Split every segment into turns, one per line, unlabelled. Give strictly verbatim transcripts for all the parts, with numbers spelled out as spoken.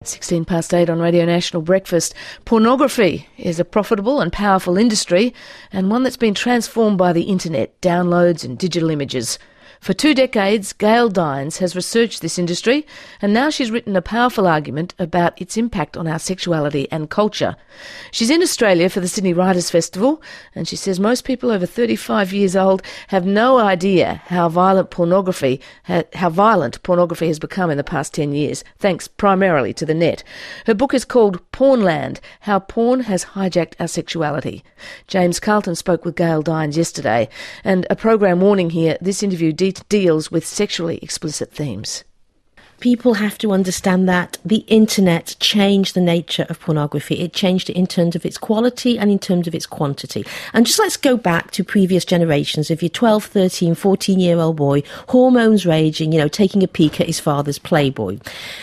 sixteen past eight on Radio National Breakfast. Pornography is a profitable and powerful industry, and one that's been transformed by the internet, downloads and digital images. For two decades, Gail Dines has researched this industry, and now she's written a powerful argument about its impact on our sexuality and culture. She's in Australia for the Sydney Writers' Festival, and she says most people over thirty-five years old have no idea how violent pornography, how violent pornography has become in the past ten years, thanks primarily to the net. Her book is called Pornland: How Porn Has Hijacked Our Sexuality. James Carlton spoke with Gail Dines yesterday, and a program warning here, this interview de- deals with sexually explicit themes.
People have to understand that the internet changed the nature of pornography. It changed it in terms of its quality and in terms of its quantity. And just let's go back to previous generations. If you're twelve, thirteen, fourteen-year-old boy, hormones raging, you know, taking a peek at his father's Playboy.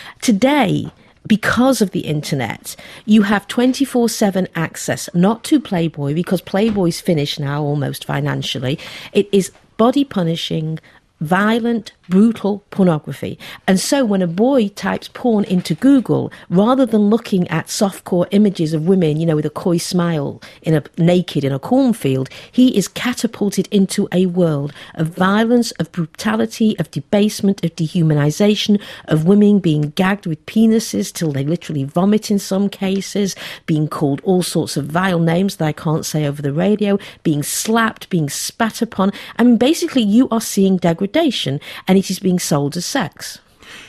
Today, because of the internet, you have twenty-four seven access, not to Playboy, because Playboy's finished now almost financially. It is body punishing, violent, brutal pornography. And so when a boy types porn into Google, rather than looking at softcore images of women, you know, with a coy smile, in a naked in a cornfield, he is catapulted into a world of violence, of brutality, of debasement, of dehumanization, of women being gagged with penises till they literally vomit in some cases, being called all sorts of vile names that I can't say over the radio, being slapped, being spat upon. I mean, basically you are seeing degradation, and it is being sold as sex.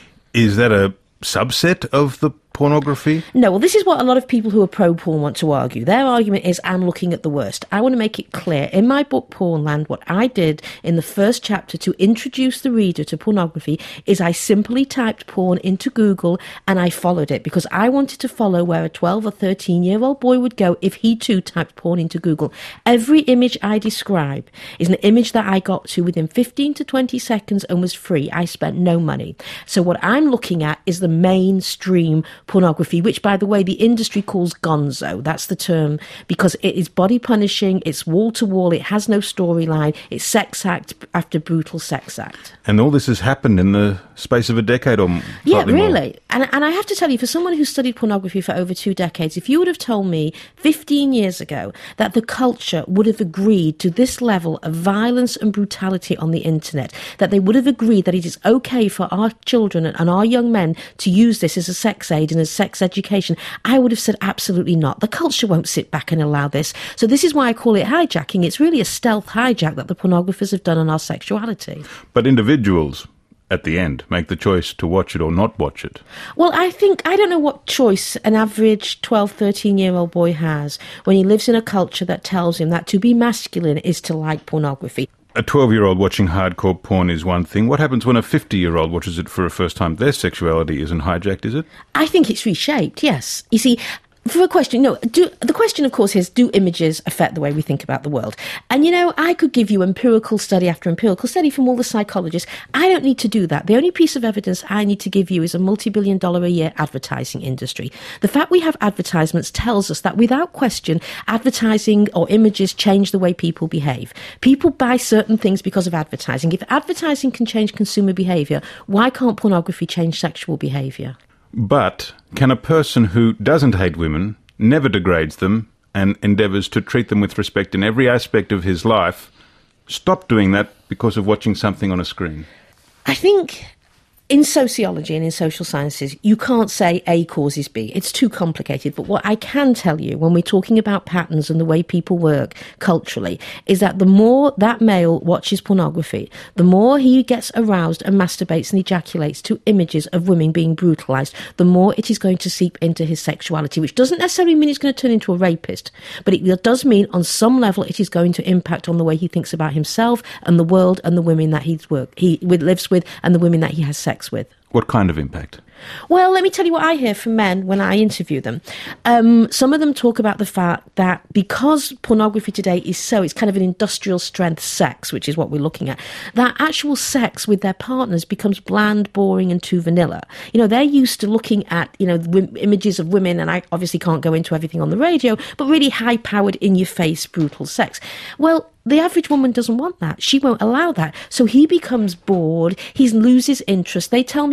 Is that a subset of the pornography?
No, well, this is what a lot of people who are pro-porn want to argue. Their argument is, I'm looking at the worst. I want to make it clear. In my book, Pornland, what I did in the first chapter to introduce the reader to pornography is I simply typed porn into Google and I followed it, because I wanted to follow where a twelve or thirteen-year-old boy would go if he too typed porn into Google. Every image I describe is an image that I got to within fifteen to twenty seconds and was free. I spent no money. So what I'm looking at is the mainstream pornography, which, by the way, the industry calls gonzo. That's the term, because it is body punishing, it's wall to wall, it has no storyline, it's sex act after brutal sex act.
And all this has happened in the space of a decade or more.
Yeah, really. And, and I have to tell you, for someone who studied pornography for over two decades, if you would have told me fifteen years ago that the culture would have agreed to this level of violence and brutality on the internet, that they would have agreed that it is okay for our children and our young men to use this as a sex aid and as sex education, I would have said absolutely not. The culture won't sit back and allow this. So this is why I call it hijacking. It's really a stealth hijack that the pornographers have done on our sexuality.
But individuals, at the end, make the choice to watch it or not watch it.
Well, I think, I don't know what choice an average twelve, thirteen-year-old boy has when he lives in a culture that tells him that to be masculine is to like pornography.
A twelve-year-old watching hardcore porn is one thing. What happens when a fifty-year-old watches it for a first time? Their sexuality isn't hijacked, is it?
I think it's reshaped, yes. You see, for a question, no, do, the question, of course, is, do images affect the way we think about the world? And, you know, I could give you empirical study after empirical study from all the psychologists. I don't need to do that. The only piece of evidence I need to give you is a multi-billion dollar a year advertising industry. The fact we have advertisements tells us that, without question, advertising or images change the way people behave. People buy certain things because of advertising. If advertising can change consumer behaviour, why can't pornography change sexual behaviour?
But can a person who doesn't hate women, never degrades them, and endeavours to treat them with respect in every aspect of his life, stop doing that because of watching something on a screen?
I think in sociology and in social sciences, you can't say A causes B. It's too complicated. But what I can tell you when we're talking about patterns and the way people work culturally is that the more that male watches pornography, the more he gets aroused and masturbates and ejaculates to images of women being brutalised, the more it is going to seep into his sexuality, which doesn't necessarily mean he's going to turn into a rapist. But it does mean on some level it is going to impact on the way he thinks about himself and the world and the women that he's work, he lives with and the women that he has sex with.
What kind of impact?
Well, let me tell you what I hear from men when I interview them. Um, some of them talk about the fact that because pornography today is so, it's kind of an industrial strength sex, which is what we're looking at, that actual sex with their partners becomes bland, boring and too vanilla. You know, they're used to looking at, you know, w- images of women, and I obviously can't go into everything on the radio, but really high-powered, in-your-face, brutal sex. Well, the average woman doesn't want that. She won't allow that. So he becomes bored. He loses interest. They tell me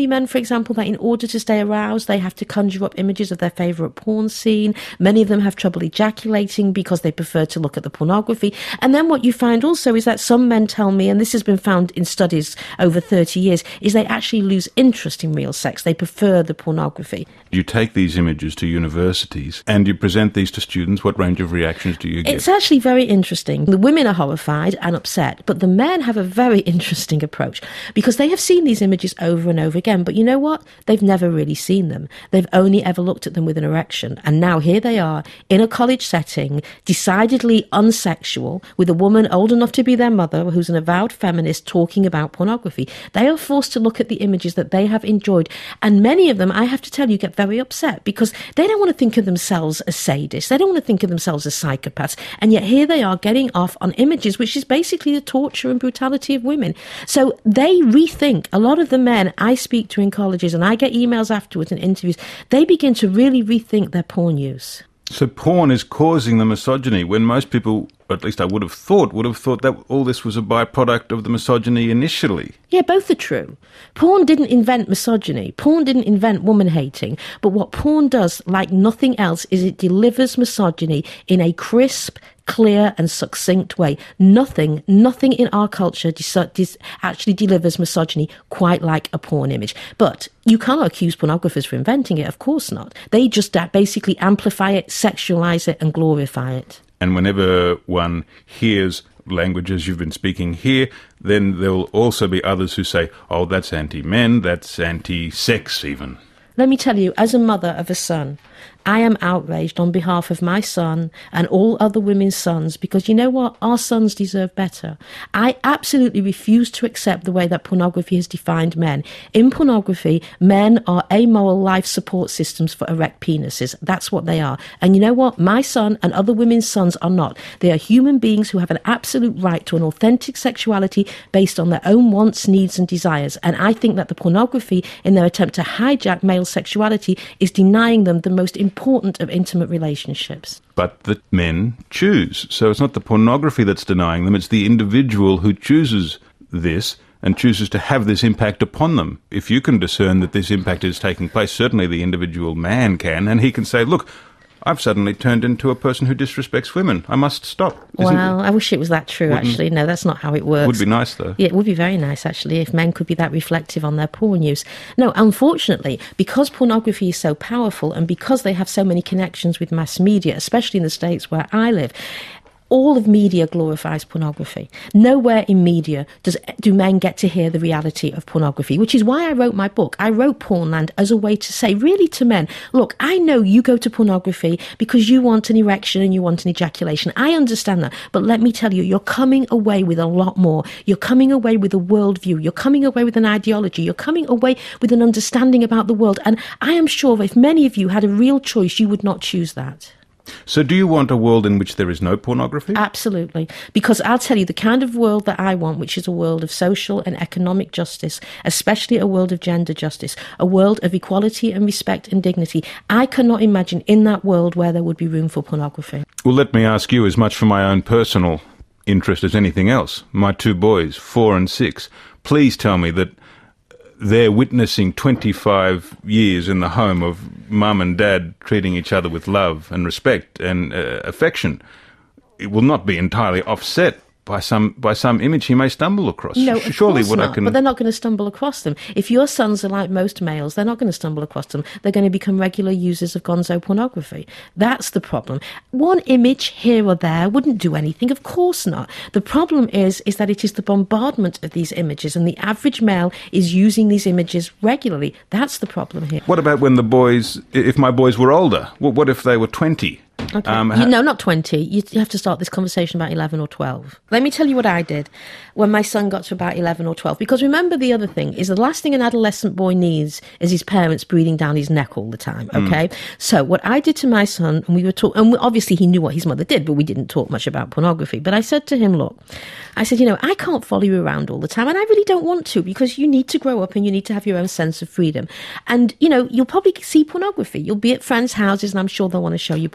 men, for example, that in order to stay aroused, they have to conjure up images of their favourite porn scene. Many of them have trouble ejaculating because they prefer to look at the pornography. And then what you find also is that some men tell me, and this has been found in studies over thirty years, is they actually lose interest in real sex. They prefer the pornography.
You take these images to universities and you present these to students. What range of reactions do you get?
It's actually very interesting. The women are horrified and upset, but the men have a very interesting approach because they have seen these images over and over again. But you know what? They've never really seen them. They've only ever looked at them with an erection. And now here they are in a college setting, decidedly unsexual, with a woman old enough to be their mother who's an avowed feminist talking about pornography. They are forced to look at the images that they have enjoyed. And many of them, I have to tell you, get very upset because they don't want to think of themselves as sadists. They don't want to think of themselves as psychopaths. And yet here they are getting off on images, which is basically the torture and brutality of women. So they rethink. A lot of the men I speak to in colleges, and I get emails afterwards and interviews, they begin to really rethink their porn use.
So porn is causing the misogyny when most people, at least I would have thought, would have thought that all this was a byproduct of the misogyny initially.
Yeah, both are true. Porn didn't invent misogyny. Porn didn't invent woman-hating. But what porn does, like nothing else, is it delivers misogyny in a crisp, clear and succinct way. Nothing, nothing in our culture dis- dis- actually delivers misogyny quite like a porn image. But you cannot accuse pornographers for inventing it, of course not. They just uh, basically amplify it, sexualize it and glorify it.
And whenever one hears languages you've been speaking here, then there will also be others who say, oh, that's anti-men, that's anti-sex even.
Let me tell you, as a mother of a son, I am outraged on behalf of my son and all other women's sons because you know what? Our sons deserve better. I absolutely refuse to accept the way that pornography has defined men. In pornography, men are amoral life support systems for erect penises. That's what they are. And you know what? My son and other women's sons are not. They are human beings who have an absolute right to an authentic sexuality based on their own wants, needs and desires. And I think that the pornography, in their attempt to hijack male sexuality, is denying them the most important important of intimate relationships.
But the men choose. So it's not the pornography that's denying them, it's the individual who chooses this and chooses to have this impact upon them. If you can discern that this impact is taking place, certainly the individual man can, and he can say, look, I've suddenly turned into a person who disrespects women. I must stop. Isn't
well, I wish it was that true, actually. No, that's not how it works.
Would be nice, though.
Yeah, it would be very nice, actually, if men could be that reflective on their porn use. No, unfortunately, because pornography is so powerful and because they have so many connections with mass media, especially in the States where I live, all of media glorifies pornography. Nowhere in media does do men get to hear the reality of pornography, which is why I wrote my book. I wrote Pornland as a way to say, really to men, look, I know you go to pornography because you want an erection and you want an ejaculation. I understand that. But let me tell you, you're coming away with a lot more. You're coming away with a worldview. You're coming away with an ideology. You're coming away with an understanding about the world. And I am sure if many of you had a real choice, you would not choose that.
So do you want a world in which there is no pornography?
Absolutely. Because I'll tell you, the kind of world that I want, which is a world of social and economic justice, especially a world of gender justice, a world of equality and respect and dignity, I cannot imagine in that world where there would be room for pornography.
Well, let me ask you, as much for my own personal interest as anything else, my two boys, four and six, please tell me that they're witnessing twenty-five years in the home of mum and dad treating each other with love and respect and uh, affection. It will not be entirely offset by some by some image he may stumble across.
No,
surely
of course
what
not,
I can.
But they're not going to stumble across them. If your sons are like most males, they're not going to stumble across them. They're going to become regular users of gonzo pornography. That's the problem. One image here or there wouldn't do anything. Of course not. The problem is, is that it is the bombardment of these images, and the average male is using these images regularly. That's the problem here.
What about when the boys, if my boys were older? What, what if they were twenty?
Okay.
Um,
you, no, not twenty. You have to start this conversation about eleven or twelve. Let me tell you what I did when my son got to about eleven or twelve. Because remember, the other thing is the last thing an adolescent boy needs is his parents breathing down his neck all the time, okay? Mm. So what I did to my son, and we were talking, and obviously he knew what his mother did, but we didn't talk much about pornography. But I said to him, look, I said, you know, I can't follow you around all the time, and I really don't want to, because you need to grow up and you need to have your own sense of freedom. And, you know, you'll probably see pornography. You'll be at friends' houses, and I'm sure they'll want to show you pornography.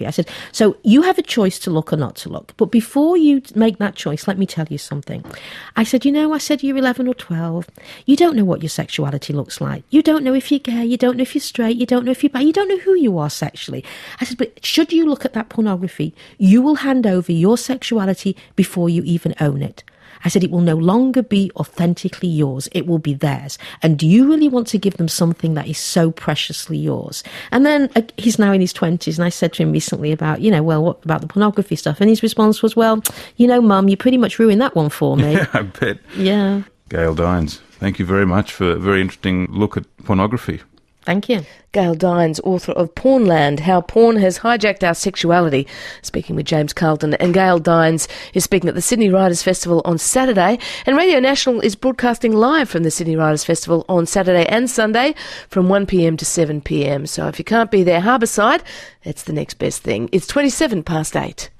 pornography. I said, so you have a choice to look or not to look. But before you make that choice, let me tell you something. I said, you know, I said you're eleven or twelve. You don't know what your sexuality looks like. You don't know if you're gay. You don't know if you're straight. You don't know if you're bi. You don't know who you are sexually. I said, but should you look at that pornography, you will hand over your sexuality before you even own it. I said, it will no longer be authentically yours. It will be theirs. And do you really want to give them something that is so preciously yours? And then uh, he's now in his twenties. And I said to him recently about, you know, well, what about the pornography stuff? And his response was, well, you know, Mum, you pretty much ruined that one for me.
Yeah, I bet.
Yeah.
Gail Dines, thank you very much for a very interesting look at pornography.
Thank you.
Gail Dines, author of Pornland, How Porn Has Hijacked Our Sexuality, speaking with James Carlton. And Gail Dines is speaking at the Sydney Writers' Festival on Saturday. And Radio National is broadcasting live from the Sydney Writers' Festival on Saturday and Sunday from one p m to seven p m. So if you can't be there harbourside, that's the next best thing. It's twenty-seven past eight.